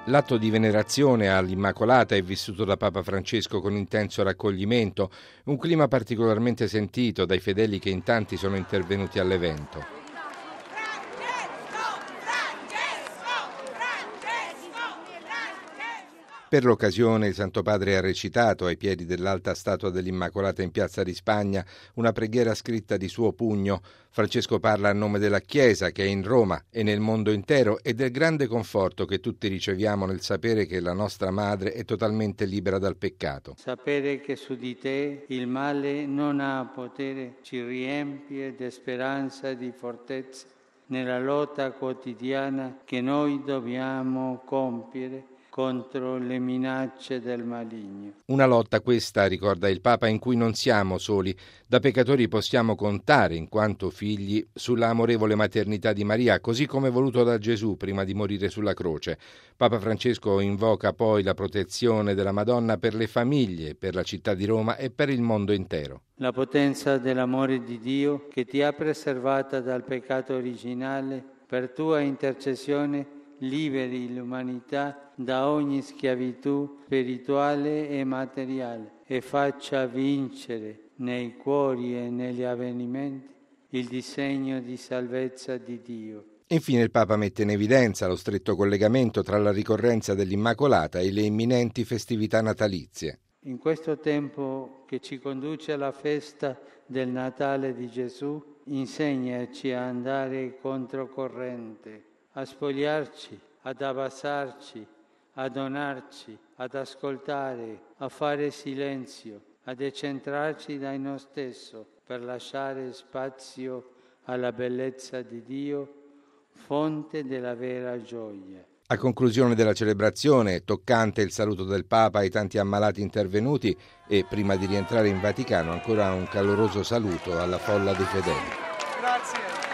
L'atto di venerazione all'Immacolata è vissuto da Papa Francesco con intenso raccoglimento, un clima particolarmente sentito dai fedeli che in tanti sono intervenuti all'evento. Per l'occasione il Santo Padre ha recitato ai piedi dell'alta statua dell'Immacolata in Piazza di Spagna una preghiera scritta di suo pugno. Francesco parla a nome della Chiesa che è in Roma e nel mondo intero e del grande conforto che tutti riceviamo nel sapere che la nostra Madre è totalmente libera dal peccato. Sapere che su di te il male non ha potere ci riempie di speranza e di fortezza nella lotta quotidiana che noi dobbiamo compiere contro le minacce del maligno. Una lotta questa, ricorda il Papa, in cui non siamo soli. Da peccatori possiamo contare, in quanto figli, sulla amorevole maternità di Maria, così come voluto da Gesù prima di morire sulla croce. Papa Francesco invoca poi la protezione della Madonna per le famiglie, per la città di Roma e per il mondo intero. La potenza dell'amore di Dio che ti ha preservata dal peccato originale, per tua intercessione liberi l'umanità da ogni schiavitù spirituale e materiale e faccia vincere nei cuori e negli avvenimenti il disegno di salvezza di Dio. Infine il Papa mette in evidenza lo stretto collegamento tra la ricorrenza dell'Immacolata e le imminenti festività natalizie. In questo tempo che ci conduce alla festa del Natale di Gesù, insegnaci a andare controcorrente, a spogliarci, ad abbassarci, a donarci, ad ascoltare, a fare silenzio, a decentrarci da noi stesso per lasciare spazio alla bellezza di Dio, fonte della vera gioia. A conclusione della celebrazione, toccante il saluto del Papa ai tanti ammalati intervenuti e, prima di rientrare in Vaticano, ancora un caloroso saluto alla folla dei fedeli. Grazie.